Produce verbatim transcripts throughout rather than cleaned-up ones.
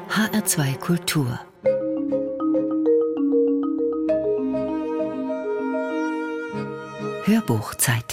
H R zwei Kultur. Hörbuchzeit.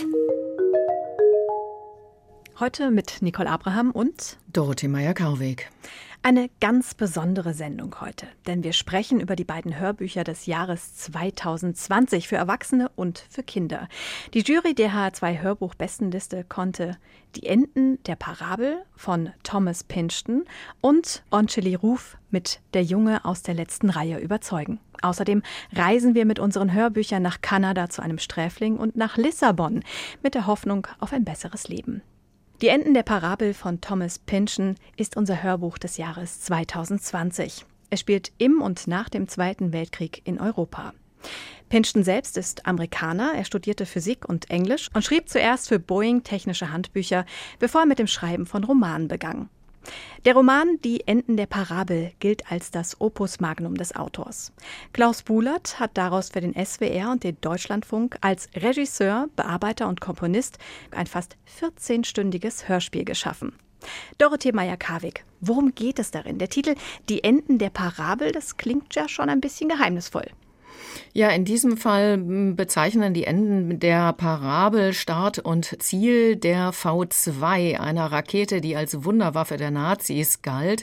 Heute mit Nicole Abraham und Dorothee Meyer-Kauweg. Eine ganz besondere Sendung heute, denn wir sprechen über die beiden Hörbücher des Jahres zwanzig zwanzig für Erwachsene und für Kinder. Die Jury der H R zwei Hörbuch-Bestenliste konnte Die Enten der Parabel von Thomas Pynchton und Onceli Roof mit Der Junge aus der letzten Reihe überzeugen. Außerdem reisen wir mit unseren Hörbüchern nach Kanada zu einem Sträfling und nach Lissabon mit der Hoffnung auf ein besseres Leben. Die Enten der Parabel von Thomas Pynchton ist unser Hörbuch des Jahres zwanzig zwanzig. Es spielt im und nach dem Zweiten Weltkrieg in Europa. Pynchton selbst ist Amerikaner, er studierte Physik und Englisch und schrieb zuerst für Boeing technische Handbücher, bevor er mit dem Schreiben von Romanen begann. Der Roman Die Enten der Parabel gilt als das Opus Magnum des Autors. Klaus Buhlert hat daraus für den S W R und den Deutschlandfunk als Regisseur, Bearbeiter und Komponist ein fast vierzehnstündiges Hörspiel geschaffen. Dorothee Meyer-Kauweg, worum geht es darin? Der Titel Die Enten der Parabel, das klingt ja schon ein bisschen geheimnisvoll. Ja, in diesem Fall bezeichnen die Enden der Parabel Start und Ziel der V zwei, einer Rakete, die als Wunderwaffe der Nazis galt.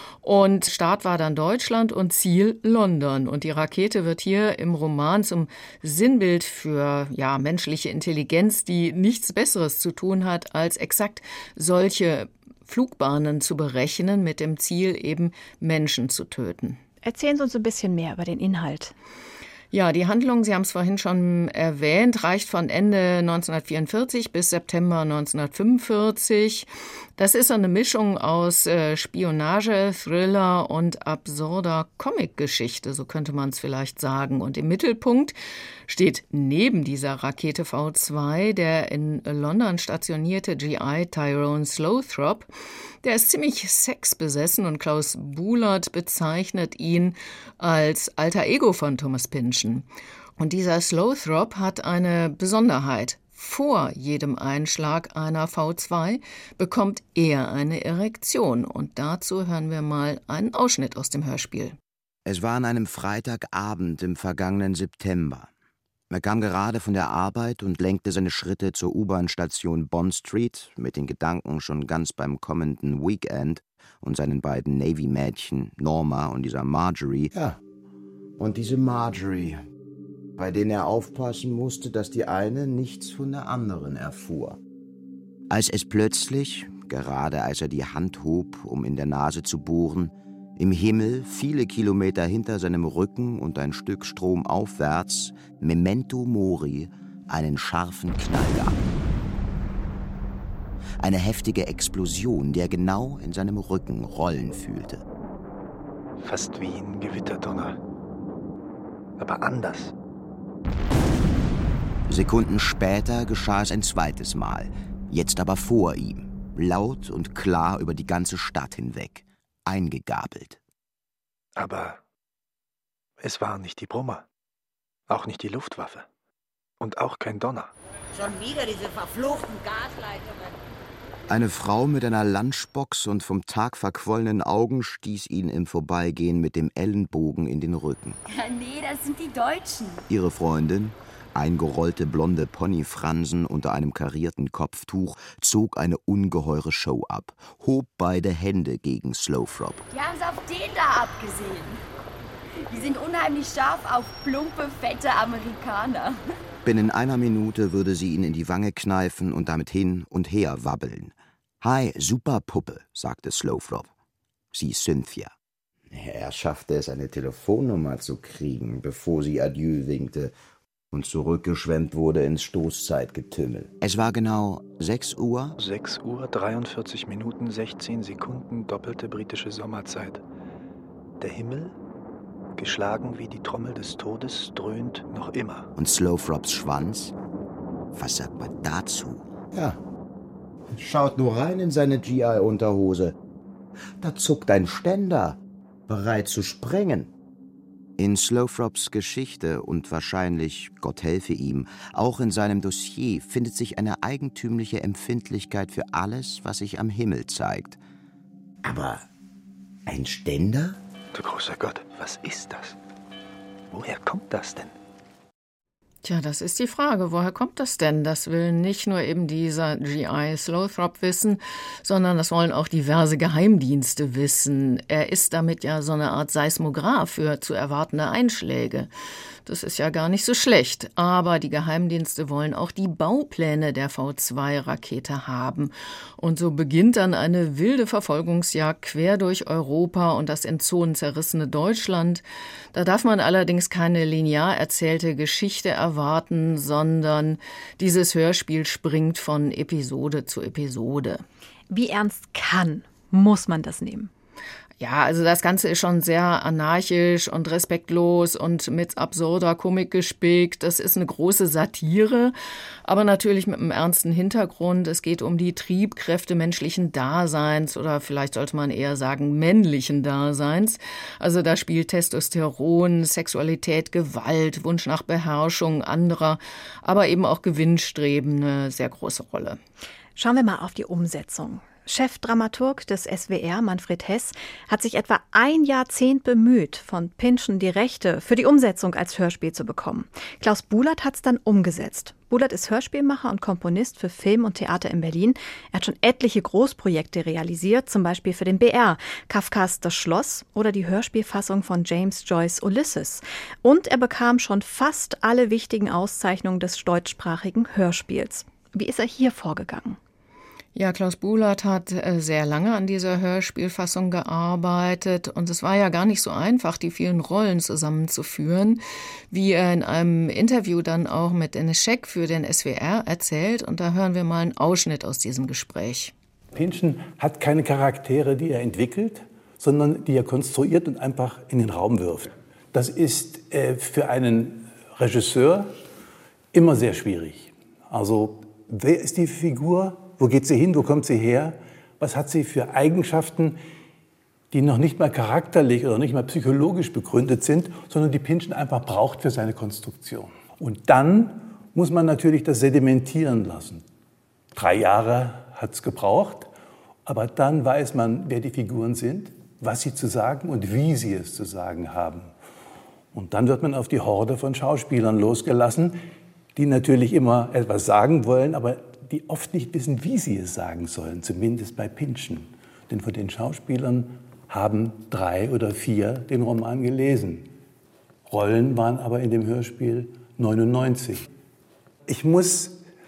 Und Start war dann Deutschland und Ziel London. Und die Rakete wird hier im Roman zum Sinnbild für ja, menschliche Intelligenz, die nichts Besseres zu tun hat, als exakt solche Flugbahnen zu berechnen, mit dem Ziel eben Menschen zu töten. Erzählen Sie uns ein bisschen mehr über den Inhalt. Ja, die Handlung, Sie haben es vorhin schon erwähnt, reicht von Ende neunzehnhundertvierundvierzig bis September neunzehnhundertfünfundvierzig. Das ist eine Mischung aus äh, Spionage, Thriller und absurder Comicgeschichte, so könnte man es vielleicht sagen. Und im Mittelpunkt steht neben dieser Rakete V zwei der in London stationierte G I Tyrone Slothrop. Der ist ziemlich sexbesessen und Klaus Buhlert bezeichnet ihn als alter Ego von Thomas Pynchton. Und dieser Slothrop hat eine Besonderheit. Vor jedem Einschlag einer V zwei bekommt er eine Erektion. Und dazu hören wir mal einen Ausschnitt aus dem Hörspiel. Es war an einem Freitagabend im vergangenen September. Er kam gerade von der Arbeit und lenkte seine Schritte zur U-Bahn-Station Bond Street, mit den Gedanken schon ganz beim kommenden Weekend und seinen beiden Navy-Mädchen, Norma und dieser Marjorie. Ja, und diese Marjorie, bei denen er aufpassen musste, dass die eine nichts von der anderen erfuhr. Als es plötzlich, gerade als er die Hand hob, um in der Nase zu bohren, im Himmel, viele Kilometer hinter seinem Rücken und ein Stück stromaufwärts, Memento Mori, einen scharfen Knall gab. Eine heftige Explosion, die er genau in seinem Rücken rollen fühlte. Fast wie ein Gewitterdonner. Aber anders. Sekunden später geschah es ein zweites Mal, jetzt aber vor ihm, laut und klar über die ganze Stadt hinweg. Eingegabelt. Aber es war nicht die Brummer, auch nicht die Luftwaffe und auch kein Donner. Schon wieder diese verfluchten Gasleitungen. Eine Frau mit einer Lunchbox und vom Tag verquollenen Augen stieß ihn im Vorbeigehen mit dem Ellenbogen in den Rücken. Ja, nee, das sind die Deutschen. Ihre Freundin, eingerollte blonde Ponyfransen unter einem karierten Kopftuch, zog eine ungeheure Show ab, hob beide Hände gegen Slothrop. Die haben es auf den da abgesehen. Die sind unheimlich scharf auf plumpe, fette Amerikaner. Binnen einer Minute würde sie ihn in die Wange kneifen und damit hin und her wabbeln. »Hi, super Puppe«, sagte Slothrop. Sie Cynthia. Er schaffte es, eine Telefonnummer zu kriegen, bevor sie Adieu winkte und zurückgeschwemmt wurde ins Stoßzeitgetümmel. Es war genau sechs Uhr. sechs Uhr, dreiundvierzig Minuten, sechzehn Sekunden, doppelte britische Sommerzeit. Der Himmel, geschlagen wie die Trommel des Todes, dröhnt noch immer. Und Slothrops Schwanz? Was sagt man dazu? Ja, schaut nur rein in seine G I-Unterhose. Da zuckt ein Ständer, bereit zu sprengen. In Slothrops Geschichte und wahrscheinlich, Gott helfe ihm, auch in seinem Dossier findet sich eine eigentümliche Empfindlichkeit für alles, was sich am Himmel zeigt. Aber Ein Ständer? Du großer Gott, was ist das? Woher kommt das denn? Tja, das ist die Frage. Woher kommt das denn? Das will nicht nur eben dieser G I Slothrop wissen, sondern das wollen auch diverse Geheimdienste wissen. Er ist damit ja so eine Art Seismograph für zu erwartende Einschläge. Das ist ja gar nicht so schlecht. Aber die Geheimdienste wollen auch die Baupläne der V zwei Rakete haben. Und so beginnt dann eine wilde Verfolgungsjagd quer durch Europa und das in Zonen zerrissene Deutschland. Da darf man allerdings keine linear erzählte Geschichte erwarten, sondern dieses Hörspiel springt von Episode zu Episode. Wie ernst kann, muss man das nehmen? Ja, also das Ganze ist schon sehr anarchisch und respektlos und mit absurder Komik gespickt. Das ist eine große Satire, aber natürlich mit einem ernsten Hintergrund. Es geht um die Triebkräfte menschlichen Daseins oder vielleicht sollte man eher sagen männlichen Daseins. Also da spielt Testosteron, Sexualität, Gewalt, Wunsch nach Beherrschung anderer, aber eben auch Gewinnstreben eine sehr große Rolle. Schauen wir mal auf die Umsetzung. Chefdramaturg des S W R, Manfred Heß, hat sich etwa ein Jahrzehnt bemüht, von Pynchon die Rechte für die Umsetzung als Hörspiel zu bekommen. Klaus Buhlert hat es dann umgesetzt. Buhlert ist Hörspielmacher und Komponist für Film und Theater in Berlin. Er hat schon etliche Großprojekte realisiert, zum Beispiel für den B R, Kafkas Das Schloss oder die Hörspielfassung von James Joyce Ulysses. Und er bekam schon fast alle wichtigen Auszeichnungen des deutschsprachigen Hörspiels. Wie ist er hier vorgegangen? Ja, Klaus Buhlert hat sehr lange an dieser Hörspielfassung gearbeitet und es war ja gar nicht so einfach, die vielen Rollen zusammenzuführen, wie er in einem Interview dann auch mit Dennis Scheck für den S W R erzählt, und da hören wir mal einen Ausschnitt aus diesem Gespräch. Pynchon hat keine Charaktere, die er entwickelt, sondern die er konstruiert und einfach in den Raum wirft. Das ist äh, für einen Regisseur immer sehr schwierig. Also, wer ist die Figur? Wo geht sie hin? Wo kommt sie her? Was hat sie für Eigenschaften, die noch nicht mal charakterlich oder nicht mal psychologisch begründet sind, sondern die Pynchon einfach braucht für seine Konstruktion. Und dann muss man natürlich das sedimentieren lassen. Drei Jahre hat es gebraucht, aber dann weiß man, wer die Figuren sind, was sie zu sagen und wie sie es zu sagen haben. Und dann wird man auf die Horde von Schauspielern losgelassen, die natürlich immer etwas sagen wollen, aber die oft nicht wissen, wie sie es sagen sollen, zumindest bei Pynchon. Denn von den Schauspielern haben drei oder vier den Roman gelesen. Rollen waren aber in dem Hörspiel neunundneunzig. Ich muss,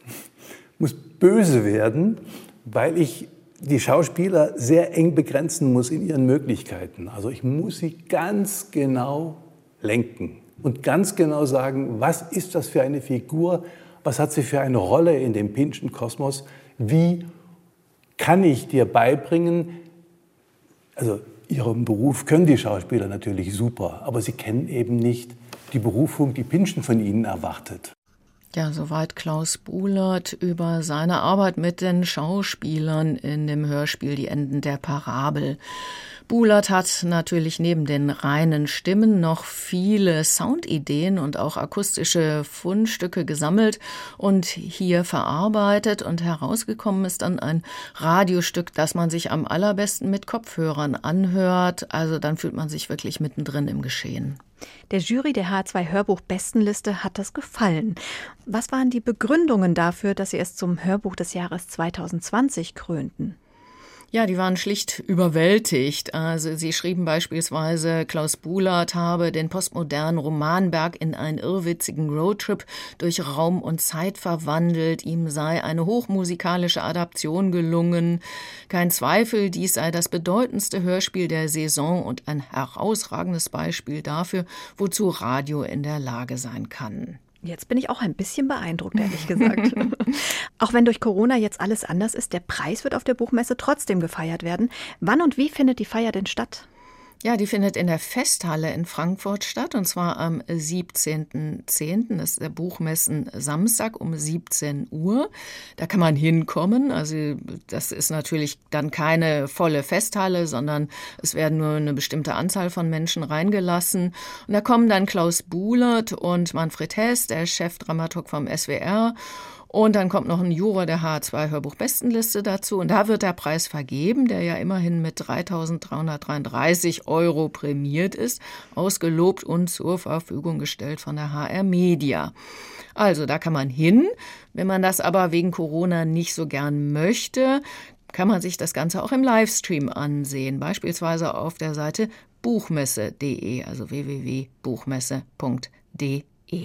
muss böse werden, weil ich die Schauspieler sehr eng begrenzen muss in ihren Möglichkeiten. Also ich muss sie ganz genau lenken und ganz genau sagen, was ist das für eine Figur, was hat sie für eine Rolle in dem Pynchon-Kosmos? Wie kann ich dir beibringen, also ihren Beruf können die Schauspieler natürlich super, aber sie kennen eben nicht die Berufung, die Pynchon von ihnen erwartet. Ja, soweit Klaus Buhlert über seine Arbeit mit den Schauspielern in dem Hörspiel Die Enden der Parabel. Buhlert hat natürlich neben den reinen Stimmen noch viele Soundideen und auch akustische Fundstücke gesammelt und hier verarbeitet, und herausgekommen ist dann ein Radiostück, das man sich am allerbesten mit Kopfhörern anhört. Also dann fühlt man sich wirklich mittendrin im Geschehen. Der Jury der H zwei Hörbuch-Bestenliste hat das gefallen. Was waren die Begründungen dafür, dass Sie es zum Hörbuch des Jahres zweitausendzwanzig krönten? Ja, die waren schlicht überwältigt. Also sie schrieben beispielsweise, Klaus Buhlert habe den postmodernen Romanberg in einen irrwitzigen Roadtrip durch Raum und Zeit verwandelt. Ihm sei eine hochmusikalische Adaption gelungen. Kein Zweifel, dies sei das bedeutendste Hörspiel der Saison und ein herausragendes Beispiel dafür, wozu Radio in der Lage sein kann. Jetzt bin ich auch ein bisschen beeindruckt, ehrlich gesagt. Auch wenn durch Corona jetzt alles anders ist, der Preis wird auf der Buchmesse trotzdem gefeiert werden. Wann und wie findet die Feier denn statt? Ja, die findet in der Festhalle in Frankfurt statt, und zwar am siebzehnten zehnten Das ist der Buchmessen Samstag um siebzehn Uhr. Da kann man hinkommen. Also das ist natürlich dann keine volle Festhalle, sondern es werden nur eine bestimmte Anzahl von Menschen reingelassen. Und da kommen dann Klaus Buhlert und Manfred Heß, der Chefdramaturg vom S W R, Und dann kommt noch ein Juror der H R zwei Hörbuch-Bestenliste dazu. Und da wird der Preis vergeben, der ja immerhin mit dreitausenddreihundertdreiunddreißig Euro prämiert ist, ausgelobt und zur Verfügung gestellt von der H R Media. Also da kann man hin. Wenn man das aber wegen Corona nicht so gern möchte, kann man sich das Ganze auch im Livestream ansehen, beispielsweise auf der Seite buchmesse punkt de, also w w w punkt buchmesse punkt de.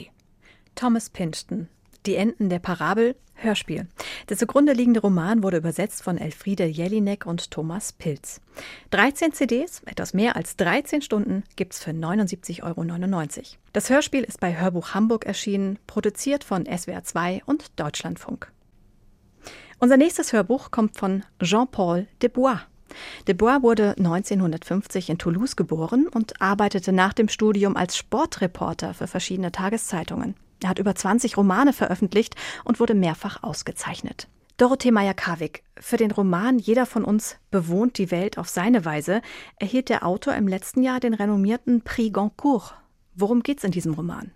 Thomas Pynchton, Die Enden der Parabel, Hörspiel. Der zugrunde liegende Roman wurde übersetzt von Elfriede Jelinek und Thomas Pilz. dreizehn C Ds, etwas mehr als dreizehn Stunden, gibt's für neunundsiebzig Euro neunundneunzig. Das Hörspiel ist bei Hörbuch Hamburg erschienen, produziert von S W R zwei und Deutschlandfunk. Unser nächstes Hörbuch kommt von Jean-Paul Desbois. Desbois wurde neunzehnhundertfünfzig in Toulouse geboren und arbeitete nach dem Studium als Sportreporter für verschiedene Tageszeitungen. Er hat über zwanzig Romane veröffentlicht und wurde mehrfach ausgezeichnet. Dorothee Meyer-Karwig, für den Roman Jeder von uns bewohnt die Welt auf seine Weise erhielt der Autor im letzten Jahr den renommierten Prix Goncourt. Worum geht's in diesem Roman?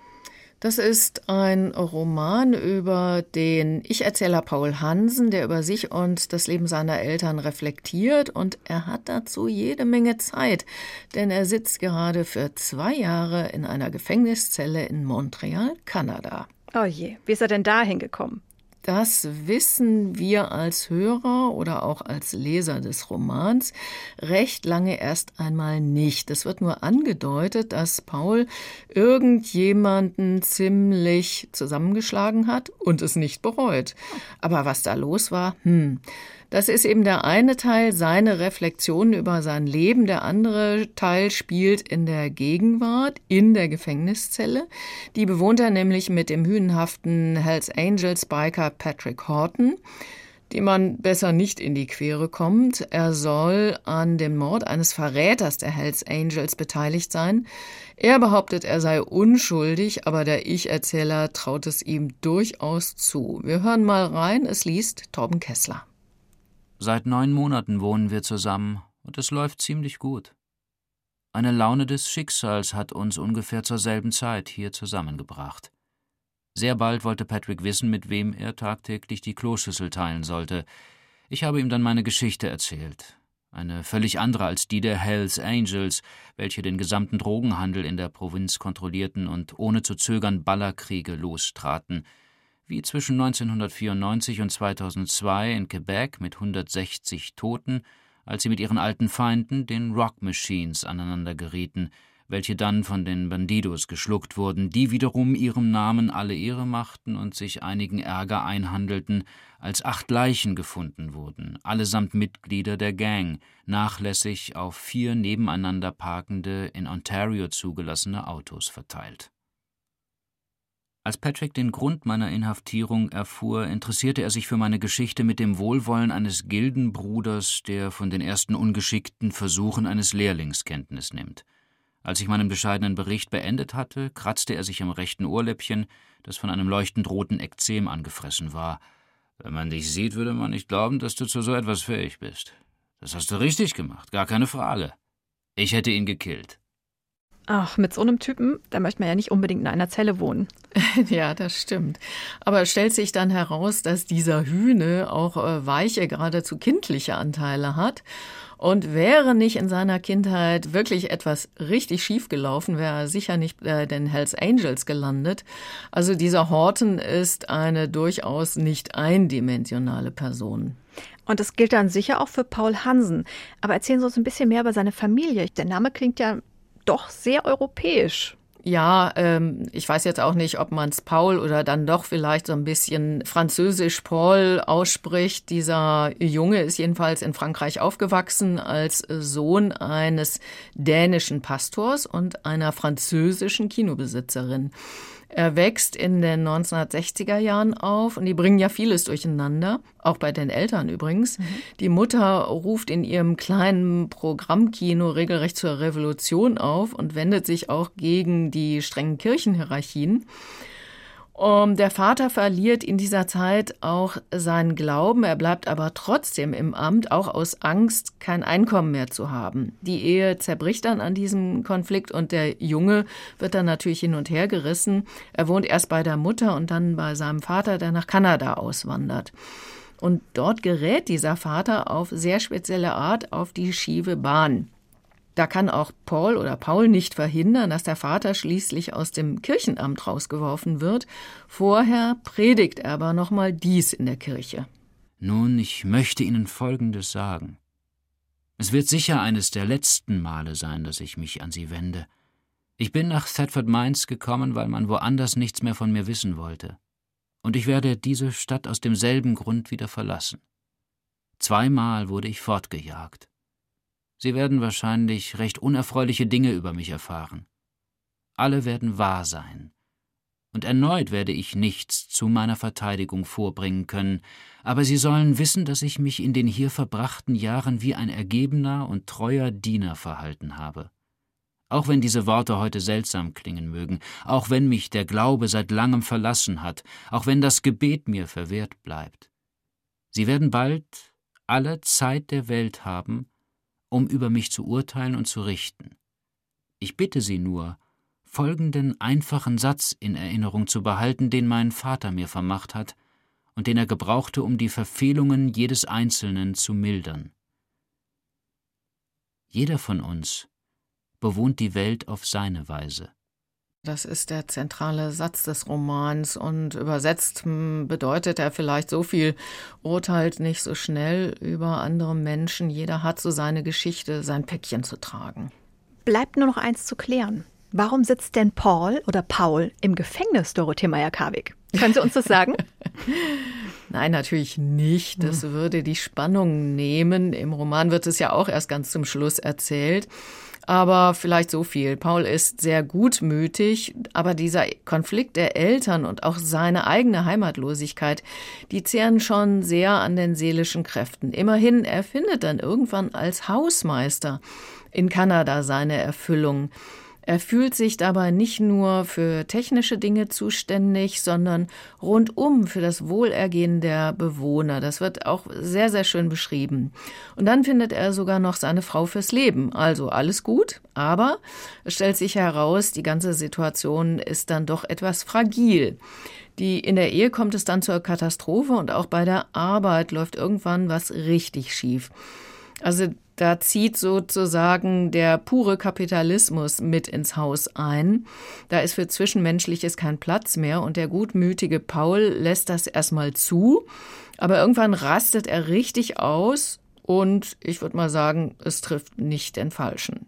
Das ist ein Roman über den Ich-Erzähler Paul Hansen, der über sich und das Leben seiner Eltern reflektiert. Und er hat dazu jede Menge Zeit, denn er sitzt gerade für zwei Jahre in einer Gefängniszelle in Montreal, Kanada. Oh je, wie ist er denn da hingekommen? Das wissen wir als Hörer oder auch als Leser des Romans recht lange erst einmal nicht. Es wird nur angedeutet, dass Paul irgendjemanden ziemlich zusammengeschlagen hat und es nicht bereut. Aber was da los war, hm... Das ist eben der eine Teil, seine Reflexionen über sein Leben. Der andere Teil spielt in der Gegenwart, in der Gefängniszelle. Die bewohnt er nämlich mit dem hünenhaften Hells Angels Biker Patrick Horton, dem man besser nicht in die Quere kommt. Er soll an dem Mord eines Verräters der Hells Angels beteiligt sein. Er behauptet, er sei unschuldig, aber der Ich-Erzähler traut es ihm durchaus zu. Wir hören mal rein, es liest Torben Kessler. Seit neun Monaten wohnen wir zusammen und es läuft ziemlich gut. Eine Laune des Schicksals hat uns ungefähr zur selben Zeit hier zusammengebracht. Sehr bald wollte Patrick wissen, mit wem er tagtäglich die Kloschüssel teilen sollte. Ich habe ihm dann meine Geschichte erzählt. Eine völlig andere als die der Hells Angels, welche den gesamten Drogenhandel in der Provinz kontrollierten und ohne zu zögern Ballerkriege lostraten, wie zwischen neunzehnhundertvierundneunzig und zweitausendzwei in Quebec mit hundertsechzig Toten, als sie mit ihren alten Feinden, den Rock Machines, aneinander gerieten, welche dann von den Bandidos geschluckt wurden, die wiederum ihrem Namen alle Ehre machten und sich einigen Ärger einhandelten, als acht Leichen gefunden wurden, allesamt Mitglieder der Gang, nachlässig auf vier nebeneinander parkende, in Ontario zugelassene Autos verteilt. Als Patrick den Grund meiner Inhaftierung erfuhr, interessierte er sich für meine Geschichte mit dem Wohlwollen eines Gildenbruders, der von den ersten ungeschickten Versuchen eines Lehrlings Kenntnis nimmt. Als ich meinen bescheidenen Bericht beendet hatte, kratzte er sich am rechten Ohrläppchen, das von einem leuchtend roten Ekzem angefressen war. »Wenn man dich sieht, würde man nicht glauben, dass du zu so etwas fähig bist. Das hast du richtig gemacht, gar keine Frage. Ich hätte ihn gekillt.« Ach, mit so einem Typen, da möchte man ja nicht unbedingt in einer Zelle wohnen. Ja, das stimmt. Aber es stellt sich dann heraus, dass dieser Hüne auch äh, weiche, geradezu kindliche Anteile hat. Und wäre nicht in seiner Kindheit wirklich etwas richtig schief gelaufen, wäre er sicher nicht bei äh, den Hells Angels gelandet. Also dieser Horton ist eine durchaus nicht eindimensionale Person. Und das gilt dann sicher auch für Paul Hansen. Aber erzählen Sie uns ein bisschen mehr über seine Familie. Der Name klingt ja doch sehr europäisch. Ja, ähm, ich weiß jetzt auch nicht, ob man es Paul oder dann doch vielleicht so ein bisschen französisch Paul ausspricht. Dieser Junge ist jedenfalls in Frankreich aufgewachsen als Sohn eines dänischen Pastors und einer französischen Kinobesitzerin. Er wächst in den neunzehnhundertsechziger Jahren auf und die bringen ja vieles durcheinander, auch bei den Eltern übrigens. Mhm. Die Mutter ruft in ihrem kleinen Programmkino regelrecht zur Revolution auf und wendet sich auch gegen die strengen Kirchenhierarchien. Um, der Vater verliert in dieser Zeit auch seinen Glauben, er bleibt aber trotzdem im Amt, auch aus Angst, kein Einkommen mehr zu haben. Die Ehe zerbricht dann an diesem Konflikt und der Junge wird dann natürlich hin und her gerissen. Er wohnt erst bei der Mutter und dann bei seinem Vater, der nach Kanada auswandert. Und dort gerät dieser Vater auf sehr spezielle Art auf die schiefe Bahn. Da kann auch Paul oder Paul nicht verhindern, dass der Vater schließlich aus dem Kirchenamt rausgeworfen wird. Vorher predigt er aber nochmal dies in der Kirche. Nun, ich möchte Ihnen Folgendes sagen. Es wird sicher eines der letzten Male sein, dass ich mich an Sie wende. Ich bin nach Thetford Mines gekommen, weil man woanders nichts mehr von mir wissen wollte. Und ich werde diese Stadt aus demselben Grund wieder verlassen. Zweimal wurde ich fortgejagt. Sie werden wahrscheinlich recht unerfreuliche Dinge über mich erfahren. Alle werden wahr sein. Und erneut werde ich nichts zu meiner Verteidigung vorbringen können, aber Sie sollen wissen, dass ich mich in den hier verbrachten Jahren wie ein ergebener und treuer Diener verhalten habe. Auch wenn diese Worte heute seltsam klingen mögen, auch wenn mich der Glaube seit langem verlassen hat, auch wenn das Gebet mir verwehrt bleibt. Sie werden bald alle Zeit der Welt haben, um über mich zu urteilen und zu richten. Ich bitte Sie nur, folgenden einfachen Satz in Erinnerung zu behalten, den mein Vater mir vermacht hat und den er gebrauchte, um die Verfehlungen jedes Einzelnen zu mildern. Jeder von uns bewohnt die Welt auf seine Weise. Das ist der zentrale Satz des Romans und übersetzt bedeutet er vielleicht so viel: urteilt nicht so schnell über andere Menschen, jeder hat so seine Geschichte, sein Päckchen zu tragen. Bleibt nur noch eins zu klären. Warum sitzt denn Paul oder Paul im Gefängnis, Dorothee Meyer-Karwig? Können Sie uns das sagen? Nein, natürlich nicht. Das würde die Spannung nehmen. Im Roman wird es ja auch erst ganz zum Schluss erzählt. Aber vielleicht so viel. Paul ist sehr gutmütig, aber dieser Konflikt der Eltern und auch seine eigene Heimatlosigkeit, die zehren schon sehr an den seelischen Kräften. Immerhin, er findet dann irgendwann als Hausmeister in Kanada seine Erfüllung. Er fühlt sich dabei nicht nur für technische Dinge zuständig, sondern rundum für das Wohlergehen der Bewohner. Das wird auch sehr, sehr schön beschrieben. Und dann findet er sogar noch seine Frau fürs Leben. Also alles gut, aber es stellt sich heraus, die ganze Situation ist dann doch etwas fragil. Die, in der Ehe kommt es dann zur Katastrophe und auch bei der Arbeit läuft irgendwann was richtig schief. Also da zieht sozusagen der pure Kapitalismus mit ins Haus ein. Da ist für Zwischenmenschliches kein Platz mehr und der gutmütige Paul lässt das erstmal zu. Aber irgendwann rastet er richtig aus und ich würde mal sagen, es trifft nicht den Falschen.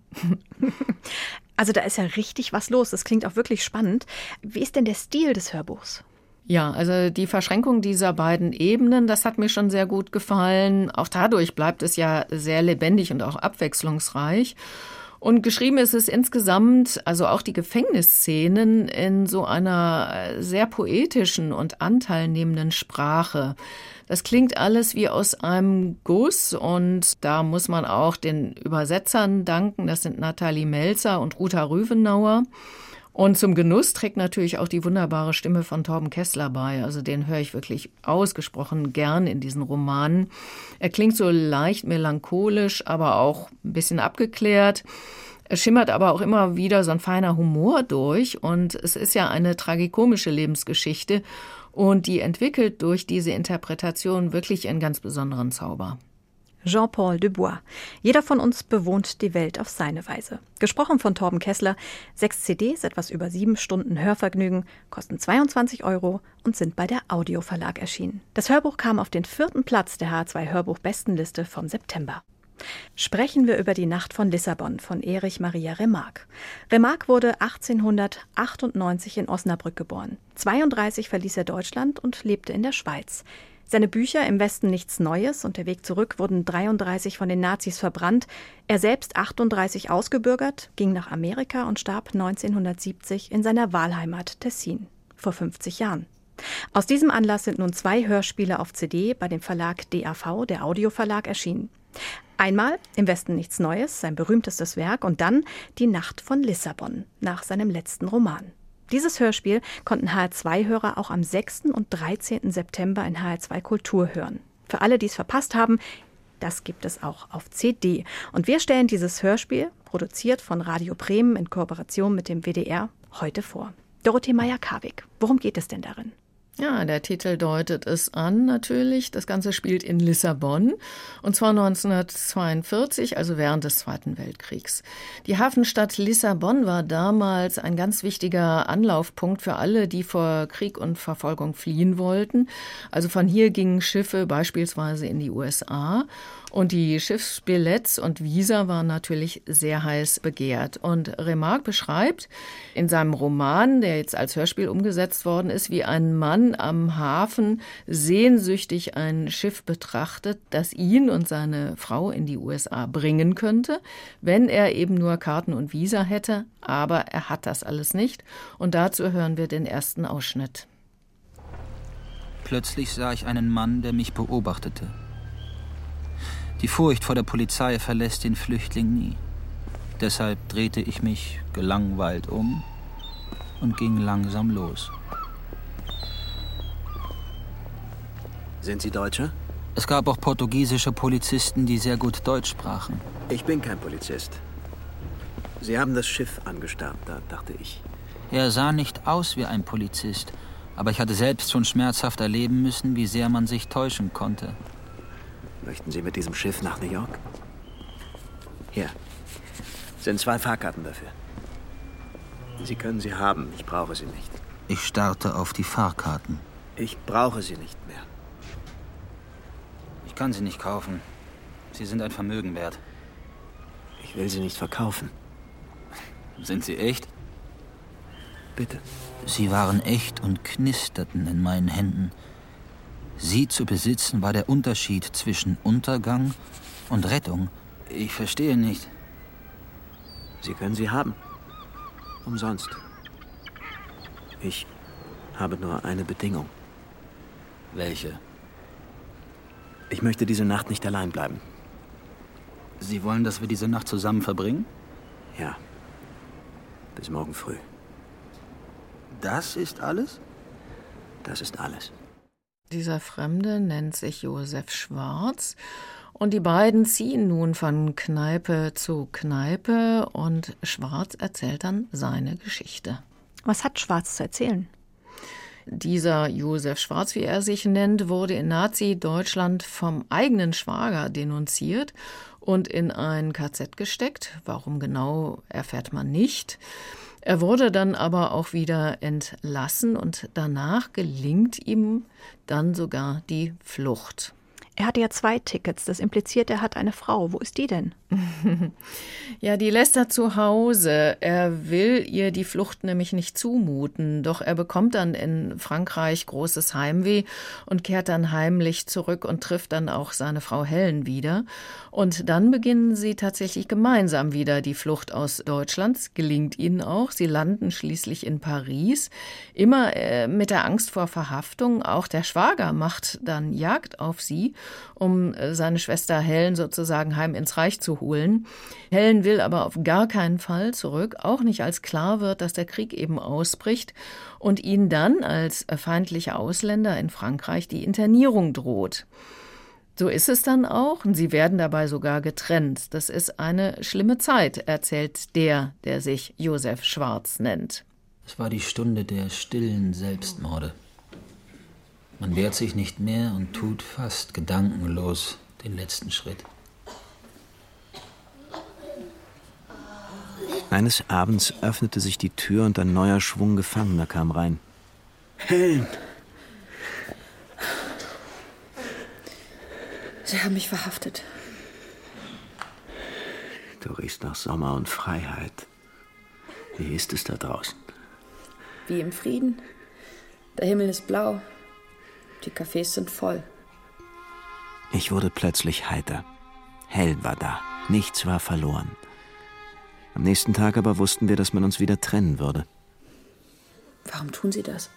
Also da ist ja richtig was los. Das klingt auch wirklich spannend. Wie ist denn der Stil des Hörbuchs? Ja, also die Verschränkung dieser beiden Ebenen, das hat mir schon sehr gut gefallen. Auch dadurch bleibt es ja sehr lebendig und auch abwechslungsreich. Und geschrieben ist es insgesamt, also auch die Gefängnisszenen, in so einer sehr poetischen und anteilnehmenden Sprache. Das klingt alles wie aus einem Guss und da muss man auch den Übersetzern danken. Das sind Nathalie Melzer und Ruta Rüwenauer. Und zum Genuss trägt natürlich auch die wunderbare Stimme von Torben Kessler bei. Also den höre ich wirklich ausgesprochen gern in diesen Romanen. Er klingt so leicht melancholisch, aber auch ein bisschen abgeklärt. Es schimmert aber auch immer wieder so ein feiner Humor durch. Und es ist ja eine tragikomische Lebensgeschichte. Und die entwickelt durch diese Interpretation wirklich einen ganz besonderen Zauber. Jean-Paul Dubois. Jeder von uns bewohnt die Welt auf seine Weise. Gesprochen von Torben Kessler. Sechs C Ds, etwas über sieben Stunden Hörvergnügen, kosten zweiundzwanzig Euro und sind bei der Audio Verlag erschienen. Das Hörbuch kam auf den vierten Platz der H zwei Hörbuch-Bestenliste vom September. Sprechen wir über die Nacht von Lissabon von Erich Maria Remarque. Remarque wurde achtzehnhundertachtundneunzig in Osnabrück geboren. zweiunddreißig verließ er Deutschland und lebte in der Schweiz. Seine Bücher Im Westen nichts Neues und Der Weg zurück wurden dreiunddreißig von den Nazis verbrannt. Er selbst achtunddreißig ausgebürgert, ging nach Amerika und starb neunzehnhundertsiebzig in seiner Wahlheimat Tessin, vor fünfzig Jahren. Aus diesem Anlass sind nun zwei Hörspiele auf C D bei dem Verlag D A V, der Audioverlag, erschienen. Einmal Im Westen nichts Neues, sein berühmtestes Werk, und dann Die Nacht von Lissabon, nach seinem letzten Roman. Dieses Hörspiel konnten H R zwei Hörer auch am sechsten und dreizehnten September in H R zwei Kultur hören. Für alle, die es verpasst haben, das gibt es auch auf C D. Und wir stellen dieses Hörspiel, produziert von Radio Bremen in Kooperation mit dem W D R, heute vor. Dorothee Meyer-Karwig, worum geht es denn darin? Ja, der Titel deutet es an natürlich. Das Ganze spielt in Lissabon, und zwar neunzehnhundertzweiundvierzig, also während des Zweiten Weltkriegs. Die Hafenstadt Lissabon war damals ein ganz wichtiger Anlaufpunkt für alle, die vor Krieg und Verfolgung fliehen wollten. Also von hier gingen Schiffe beispielsweise in die U S A. Und die Schiffsbillets und Visa waren natürlich sehr heiß begehrt. Und Remarque beschreibt in seinem Roman, der jetzt als Hörspiel umgesetzt worden ist, wie ein Mann am Hafen sehnsüchtig ein Schiff betrachtet, das ihn und seine Frau in die U S A bringen könnte, wenn er eben nur Karten und Visa hätte. Aber er hat das alles nicht. Und dazu hören wir den ersten Ausschnitt. Plötzlich sah ich einen Mann, der mich beobachtete. Die Furcht vor der Polizei verlässt den Flüchtling nie. Deshalb drehte ich mich gelangweilt um und ging langsam los. Sind Sie Deutscher? Es gab auch portugiesische Polizisten, die sehr gut Deutsch sprachen. Ich bin kein Polizist. Sie haben das Schiff angestarrt, da dachte ich. Er sah nicht aus wie ein Polizist, aber ich hatte selbst schon schmerzhaft erleben müssen, wie sehr man sich täuschen konnte. Möchten Sie mit diesem Schiff nach New York? Hier sind zwei Fahrkarten dafür. Sie können sie haben, ich brauche sie nicht. Ich starrte auf die Fahrkarten. Ich brauche sie nicht mehr. Ich kann sie nicht kaufen. Sie sind ein Vermögen wert. Ich will sie nicht verkaufen. Sind sie echt? Bitte. Sie waren echt und knisterten in meinen Händen. Sie zu besitzen war der Unterschied zwischen Untergang und Rettung. Ich verstehe nicht. Sie können sie haben. Umsonst. Ich habe nur eine Bedingung. Welche? Ich möchte diese Nacht nicht allein bleiben. Sie wollen, dass wir diese Nacht zusammen verbringen? Ja. Bis morgen früh. Das ist alles? Das ist alles. Dieser Fremde nennt sich Josef Schwarz, und die beiden ziehen nun von Kneipe zu Kneipe, und Schwarz erzählt dann seine Geschichte. Was hat Schwarz zu erzählen? Dieser Josef Schwarz, wie er sich nennt, wurde in Nazi-Deutschland vom eigenen Schwager denunziert und in ein K Z gesteckt. Warum genau, erfährt man nicht. Er wurde dann aber auch wieder entlassen, und danach gelingt ihm dann sogar die Flucht. Er hatte ja zwei Tickets, das impliziert, er hat eine Frau. Wo ist die denn? Ja, die lässt er zu Hause. Er will ihr die Flucht nämlich nicht zumuten. Doch er bekommt dann in Frankreich großes Heimweh und kehrt dann heimlich zurück und trifft dann auch seine Frau Helen wieder. Und dann beginnen sie tatsächlich gemeinsam wieder die Flucht aus Deutschland. Es gelingt ihnen auch. Sie landen schließlich in Paris. Immer äh, mit der Angst vor Verhaftung. Auch der Schwager macht dann Jagd auf sie, um äh, seine Schwester Helen sozusagen heim ins Reich zu holen. Helen will aber auf gar keinen Fall zurück, auch nicht als klar wird, dass der Krieg eben ausbricht und ihnen dann als feindlicher Ausländer in Frankreich die Internierung droht. So ist es dann auch, und sie werden dabei sogar getrennt. Das ist eine schlimme Zeit, erzählt der, der sich Josef Schwarz nennt. Es war die Stunde der stillen Selbstmorde. Man wehrt sich nicht mehr und tut fast gedankenlos den letzten Schritt. Eines Abends öffnete sich die Tür und ein neuer Schwung Gefangener kam rein. Helen! Sie haben mich verhaftet. Du riechst nach Sommer und Freiheit. Wie ist es da draußen? Wie im Frieden. Der Himmel ist blau. Die Cafés sind voll. Ich wurde plötzlich heiter. Helen war da. Nichts war verloren. Am nächsten Tag aber wussten wir, dass man uns wieder trennen würde. Warum tun Sie das?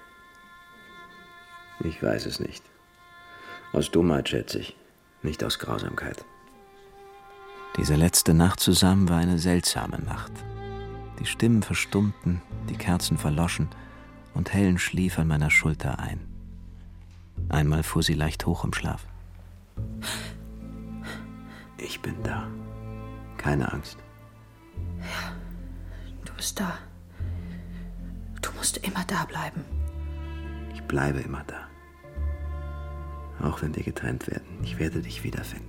Ich weiß es nicht. Aus Dummheit, schätze ich. Nicht aus Grausamkeit. Diese letzte Nacht zusammen war eine seltsame Nacht. Die Stimmen verstummten, die Kerzen verloschen und Helen schlief an meiner Schulter ein. Einmal fuhr sie leicht hoch im Schlaf. Ich bin da. Keine Angst. Ja, du bist da. Du musst immer da bleiben. Ich bleibe immer da. Auch wenn wir getrennt werden. Ich werde dich wiederfinden.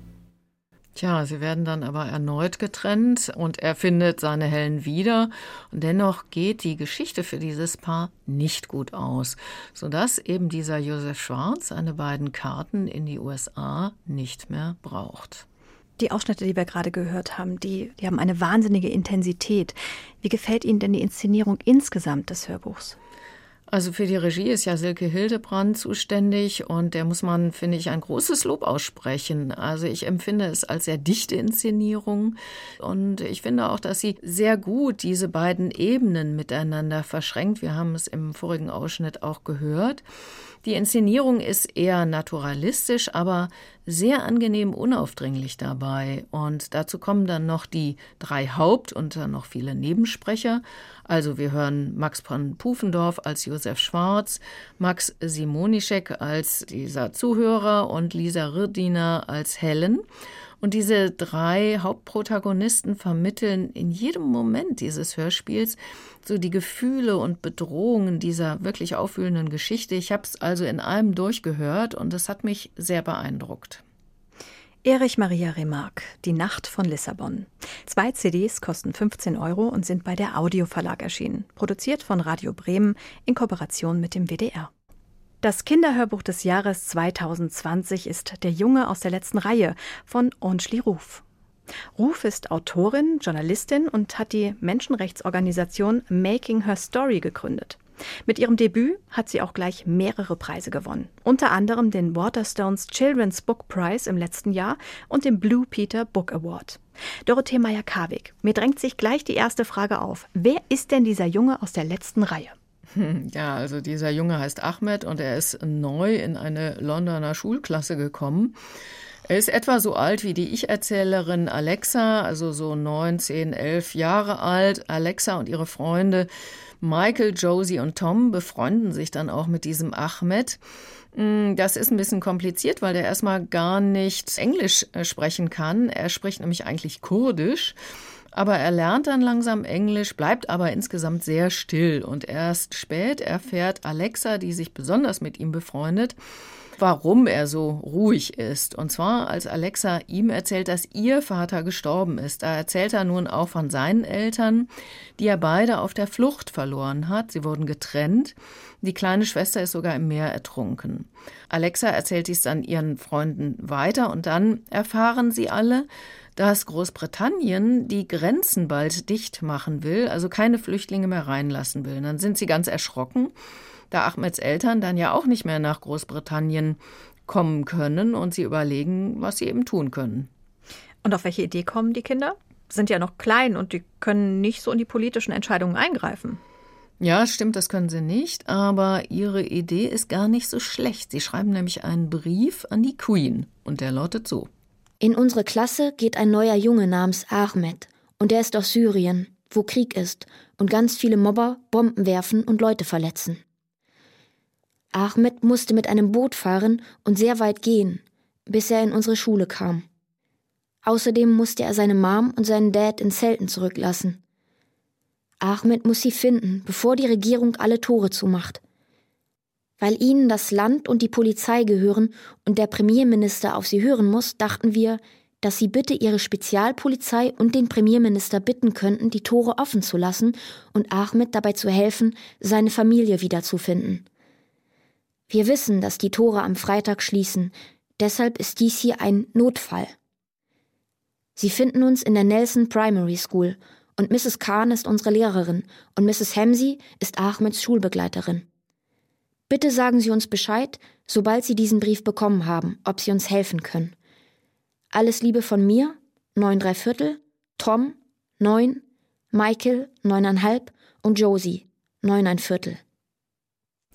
Tja, sie werden dann aber erneut getrennt und er findet seine Helen wieder. Und dennoch geht die Geschichte für dieses Paar nicht gut aus, sodass eben dieser Josef Schwarz seine beiden Karten in die U S A nicht mehr braucht. Die Ausschnitte, die wir gerade gehört haben, die, die haben eine wahnsinnige Intensität. Wie gefällt Ihnen denn die Inszenierung insgesamt des Hörbuchs? Also für die Regie ist ja Silke Hildebrand zuständig und der muss man, finde ich, ein großes Lob aussprechen. Also ich empfinde es als sehr dichte Inszenierung und ich finde auch, dass sie sehr gut diese beiden Ebenen miteinander verschränkt. Wir haben es im vorigen Ausschnitt auch gehört. Die Inszenierung ist eher naturalistisch, aber sehr angenehm unaufdringlich dabei. Und dazu kommen dann noch die drei Haupt- und dann noch viele Nebensprecher. Also wir hören Max von Pufendorf als Josef Schwarz, Max Simonischek als dieser Zuhörer und Lisa Rirdiner als Helen. Und diese drei Hauptprotagonisten vermitteln in jedem Moment dieses Hörspiels so die Gefühle und Bedrohungen dieser wirklich aufwühlenden Geschichte. Ich habe es also in allem durchgehört und es hat mich sehr beeindruckt. Erich Maria Remarque, Die Nacht von Lissabon. Zwei C Ds kosten fünfzehn Euro und sind bei der Audio Verlag erschienen. Produziert von Radio Bremen in Kooperation mit dem W D R. Das Kinderhörbuch des Jahres zweitausendzwanzig ist Der Junge aus der letzten Reihe von Onschli Ruf. Ruf ist Autorin, Journalistin und hat die Menschenrechtsorganisation Making Her Story gegründet. Mit ihrem Debüt hat sie auch gleich mehrere Preise gewonnen. Unter anderem den Waterstones Children's Book Prize im letzten Jahr und den Blue Peter Book Award. Dorothee Meyer-Karwig, mir drängt sich gleich die erste Frage auf. Wer ist denn dieser Junge aus der letzten Reihe? Ja, also dieser Junge heißt Ahmed und er ist neu in eine Londoner Schulklasse gekommen. Er ist etwa so alt wie die Ich-Erzählerin Alexa, also so neun, zehn, elf Jahre alt. Alexa und ihre Freunde Michael, Josie und Tom befreunden sich dann auch mit diesem Ahmed. Das ist ein bisschen kompliziert, weil der erstmal gar nicht Englisch sprechen kann. Er spricht nämlich eigentlich Kurdisch. Aber er lernt dann langsam Englisch, bleibt aber insgesamt sehr still. Und erst spät erfährt Alexa, die sich besonders mit ihm befreundet, warum er so ruhig ist. Und zwar, als Alexa ihm erzählt, dass ihr Vater gestorben ist. Da erzählt er nun auch von seinen Eltern, die er beide auf der Flucht verloren hat. Sie wurden getrennt. Die kleine Schwester ist sogar im Meer ertrunken. Alexa erzählt dies dann ihren Freunden weiter und dann erfahren sie alle, dass Großbritannien die Grenzen bald dicht machen will, also keine Flüchtlinge mehr reinlassen will. Und dann sind sie ganz erschrocken, da Ahmeds Eltern dann ja auch nicht mehr nach Großbritannien kommen können und sie überlegen, was sie eben tun können. Und auf welche Idee kommen die Kinder? Sind ja noch klein und die können nicht so in die politischen Entscheidungen eingreifen. Ja, stimmt, das können sie nicht, aber ihre Idee ist gar nicht so schlecht. Sie schreiben nämlich einen Brief an die Queen und der lautet so. In unsere Klasse geht ein neuer Junge namens Ahmed und er ist aus Syrien, wo Krieg ist und ganz viele Mobber Bomben werfen und Leute verletzen. Ahmed musste mit einem Boot fahren und sehr weit gehen, bis er in unsere Schule kam. Außerdem musste er seine Mom und seinen Dad in Zelten zurücklassen. Ahmed muss sie finden, bevor die Regierung alle Tore zumacht. Weil ihnen das Land und die Polizei gehören und der Premierminister auf sie hören muss, dachten wir, dass sie bitte ihre Spezialpolizei und den Premierminister bitten könnten, die Tore offen zu lassen und Ahmed dabei zu helfen, seine Familie wiederzufinden. Wir wissen, dass die Tore am Freitag schließen, deshalb ist dies hier ein Notfall. Sie finden uns in der Nelson Primary School und Misses Khan ist unsere Lehrerin und Misses Hamzy ist Ahmeds Schulbegleiterin. Bitte sagen Sie uns Bescheid, sobald Sie diesen Brief bekommen haben, ob Sie uns helfen können. Alles Liebe von mir, neun drei Viertel, Tom, neun, Michael, neuneinhalb und Josie, neun ein Viertel.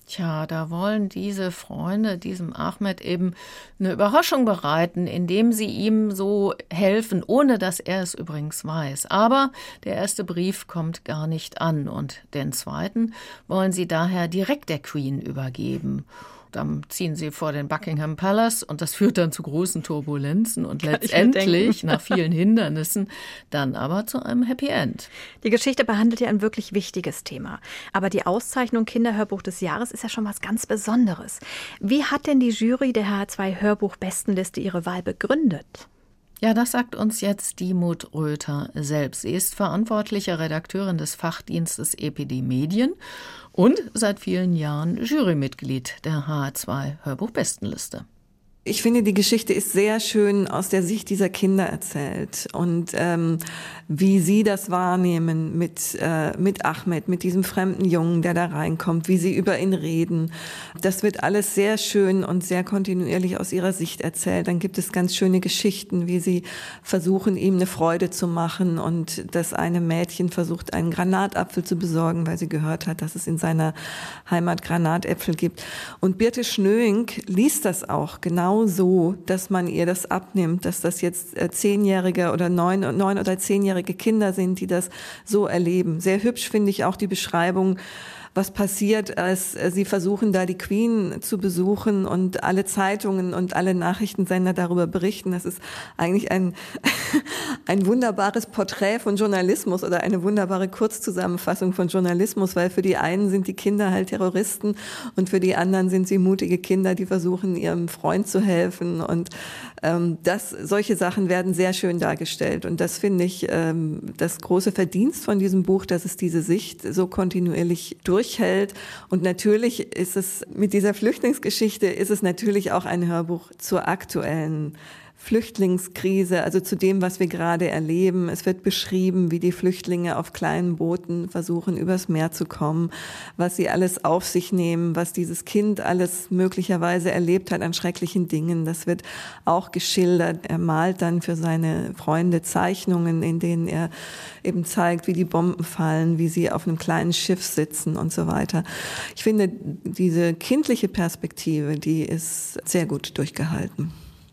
Tja, da wollen diese Freunde diesem Ahmed eben eine Überraschung bereiten, indem sie ihm so helfen, ohne dass er es übrigens weiß. Aber der erste Brief kommt gar nicht an und den zweiten wollen sie daher direkt der Queen übergeben. Dann ziehen sie vor den Buckingham Palace und das führt dann zu großen Turbulenzen und letztendlich, nach vielen Hindernissen, dann aber zu einem Happy End. Die Geschichte behandelt ja ein wirklich wichtiges Thema. Aber die Auszeichnung Kinderhörbuch des Jahres ist ja schon was ganz Besonderes. Wie hat denn die Jury der H R zwei Hörbuch-Bestenliste ihre Wahl begründet? Ja, das sagt uns jetzt Dimut Röther selbst. Sie ist verantwortliche Redakteurin des Fachdienstes E P D Medien und seit vielen Jahren Jurymitglied der H R zwei Hörbuch-Bestenliste. Ich finde, die Geschichte ist sehr schön aus der Sicht dieser Kinder erzählt und ähm, wie sie das wahrnehmen mit äh, mit Ahmed, mit diesem fremden Jungen, der da reinkommt, wie sie über ihn reden. Das wird alles sehr schön und sehr kontinuierlich aus ihrer Sicht erzählt. Dann gibt es ganz schöne Geschichten, wie sie versuchen, ihm eine Freude zu machen und das eine Mädchen versucht, einen Granatapfel zu besorgen, weil sie gehört hat, dass es in seiner Heimat Granatäpfel gibt. Und Birte Schnöing liest das auch genau so, dass man ihr das abnimmt, dass das jetzt äh, zehnjährige oder neun, neun oder zehnjährige Kinder sind, die das so erleben. Sehr hübsch finde ich auch die Beschreibung, was passiert, als äh, sie versuchen, da die Queen zu besuchen und alle Zeitungen und alle Nachrichtensender darüber berichten. Das ist eigentlich ein, ein wunderbares Porträt von Journalismus oder eine wunderbare Kurzzusammenfassung von Journalismus, weil für die einen sind die Kinder halt Terroristen und für die anderen sind sie mutige Kinder, die versuchen, ihrem Freund zu helfen. Und ähm, das, solche Sachen werden sehr schön dargestellt. Und das finde ich ähm, das große Verdienst von diesem Buch, dass es diese Sicht so kontinuierlich durch hält. Und natürlich ist es mit dieser Flüchtlingsgeschichte ist es natürlich auch ein Hörbuch zur aktuellen Flüchtlingskrise, also zu dem, was wir gerade erleben. Es wird beschrieben, wie die Flüchtlinge auf kleinen Booten versuchen, übers Meer zu kommen, was sie alles auf sich nehmen, was dieses Kind alles möglicherweise erlebt hat an schrecklichen Dingen. Das wird auch geschildert. Er malt dann für seine Freunde Zeichnungen, in denen er eben zeigt, wie die Bomben fallen, wie sie auf einem kleinen Schiff sitzen und so weiter. Ich finde, diese kindliche Perspektive, die ist sehr gut durchgehalten.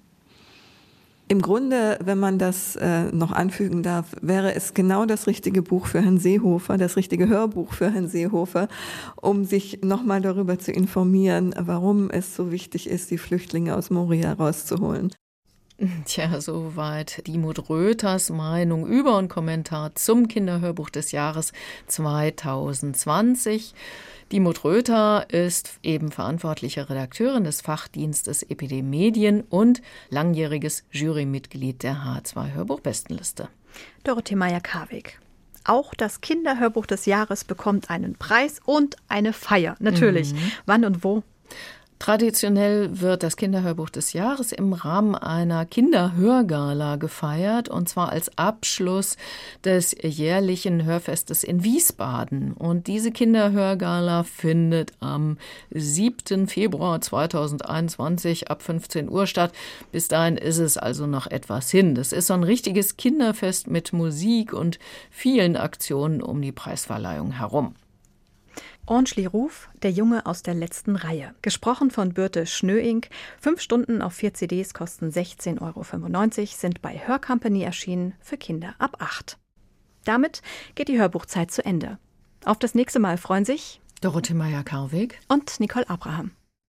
Im Grunde, wenn man das äh, noch anfügen darf, wäre es genau das richtige Buch für Herrn Seehofer, das richtige Hörbuch für Herrn Seehofer, um sich nochmal darüber zu informieren, warum es so wichtig ist, die Flüchtlinge aus Moria rauszuholen. Tja, soweit Dimut Röthers Meinung über und Kommentar zum Kinderhörbuch des Jahres zwanzig zwanzig. Dimut Röther ist eben verantwortliche Redakteurin des Fachdienstes E P D Medien und langjähriges Jurymitglied der H R zwei Hörbuch-Bestenliste. Dorothee Meyer-Karweg. Auch das Kinderhörbuch des Jahres bekommt einen Preis und eine Feier. Natürlich. Mhm. Wann und wo? Traditionell wird das Kinderhörbuch des Jahres im Rahmen einer Kinderhörgala gefeiert, und zwar als Abschluss des jährlichen Hörfestes in Wiesbaden. Und diese Kinderhörgala findet am siebten Februar zweitausendeinundzwanzig ab fünfzehn Uhr statt. Bis dahin ist es also noch etwas hin. Das ist so ein richtiges Kinderfest mit Musik und vielen Aktionen um die Preisverleihung herum. Orange Lee Ruf, der Junge aus der letzten Reihe. Gesprochen von Birte Schnöing. Fünf Stunden auf vier C Ds kosten sechzehn Euro fünfundneunzig, sind bei Hör Company erschienen für Kinder ab acht. Damit geht die Hörbuchzeit zu Ende. Auf das nächste Mal freuen sich Dorothee Meyer-Karweg und Nicole Abraham.